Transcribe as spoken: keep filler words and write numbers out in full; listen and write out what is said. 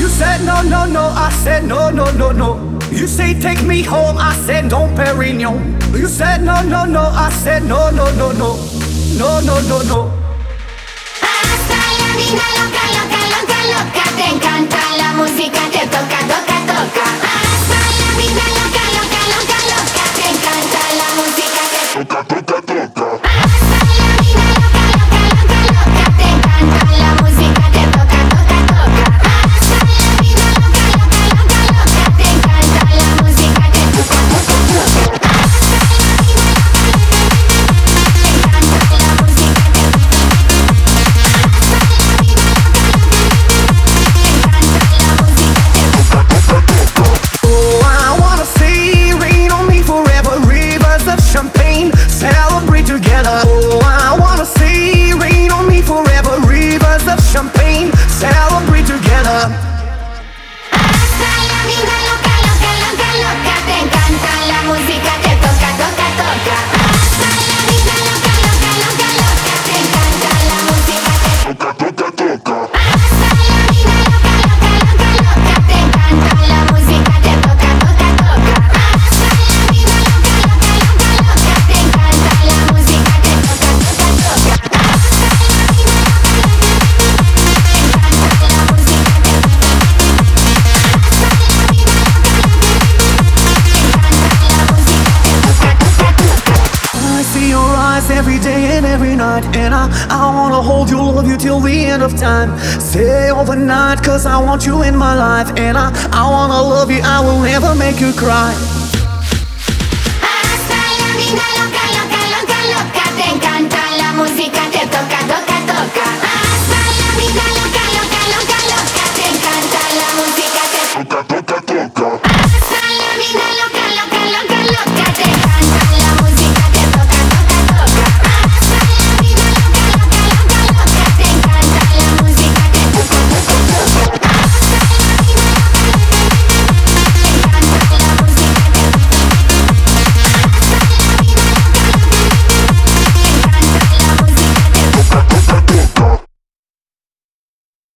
You said no, no, no, I said no, no, no, no. You say take me home, I said no, Perignon. You said no, no, no, I said no, no, no, no. No, no, no, no. Hasta la vida loca, loca, loca, loca. Te encanta la música, te toca, toca, toca. Hasta la vida loca, loca, loca, loca. Te encanta la música, te toca, toca, toca. Hasta la vida loca, loca, loca, loca. Te encanta la música, te toca, toca, toca. Hasta la vida loca, loca, loca, loca. Te encanta la música, te toca, toca, toca. Champagne, celebrate together. Oh, I wanna see rain on me forever. Rivers of champagne, celebrate together. Hasta la vida loca, loca, loca, loca. Te encanta la música, te toca, toca, toca. Hasta la vida loca, loca, loca, loca. Te encanta la música, te toca, toca, toca. Hasta la vida loca, loca, loca, loca. Te encanta la música, te toca, toca, toca. Hasta la vida loca, loca, loca, loca. Te encanta la música, te toca, toca, toca. Hasta la vida loca, loca, loca. Te encanta la música, te I see your eyes every day and every night, and I, I wanna hold you, love you till the end of time. Stay overnight, cause I want you in my life, and I, I wanna love you, I will never make you cry. Hasta la vida loca, loca, loca, loca. Te encanta la música, te toca, toca, toca. Hasta la vida loca, loca, loca, loca. Te encanta la música, te toca, toca.